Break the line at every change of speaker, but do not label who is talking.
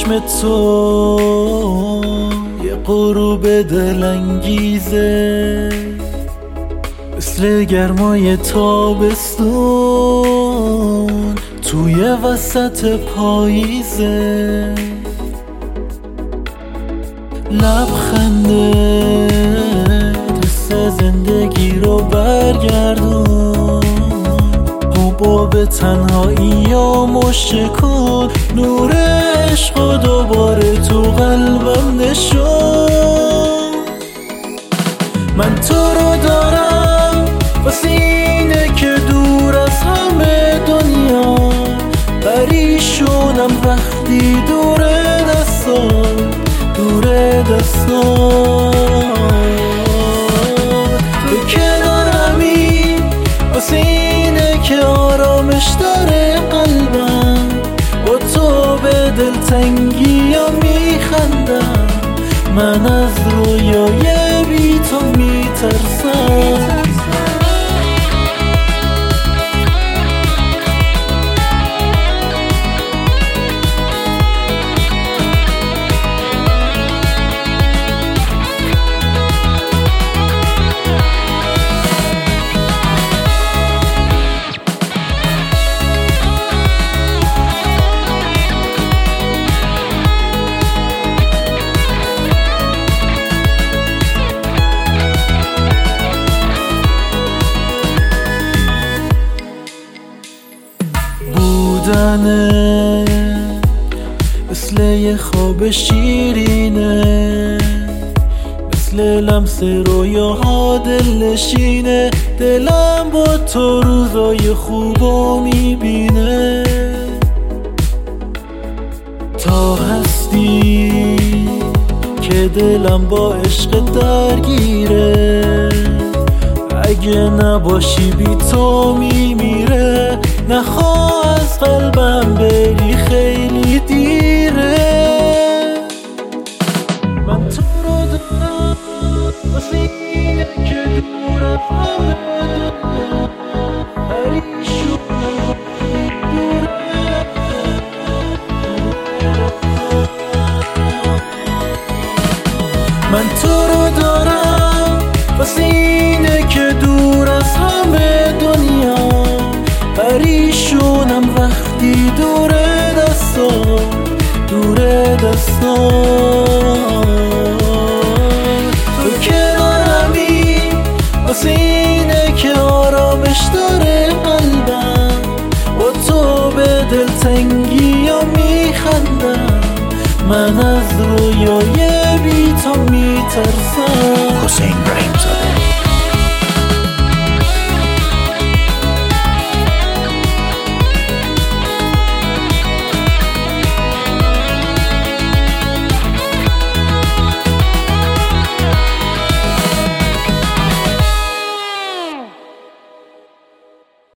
چشم تو یه غروب دلانگیزه، مثل گرمای تابستون توی وسط پاییزه. لبخنده حس زندگی رو برگردون، حباب تنهایی یا مشکون، نور عشق و دوباره تو قلبم نشون. من تو رو دارم واسه اینه که دور از همه دنیا پریشونم وقتی دور دستان تو کنارمی، واسه اینه که آرامش داره قلبم، با تو به دلتنگی ها میخندم، من از رویای بی تو میترسم. بودنه مثل یه خواب شیرینه، مثل لمس رویاها دلنشینه، دلم با تو روزای خوبو میبینه. تا هستی که دلم با عشق درگیره، اگه نباشی بی تو میمیره، نخواه از قلبم بری خیلی دیره. من تو رو دارم واسه اینه که دور از همه دنیا پریشونم من تو رو دارم واسه اینه که دور از همه دنیا پریشونم وقتی دور دستان تو کنارمی، واسه اینه که آرامش داره قلبم، با تو به دلتنگی ها میخندم، من از رویای بی تو میترسم.
حسین رحیم زاده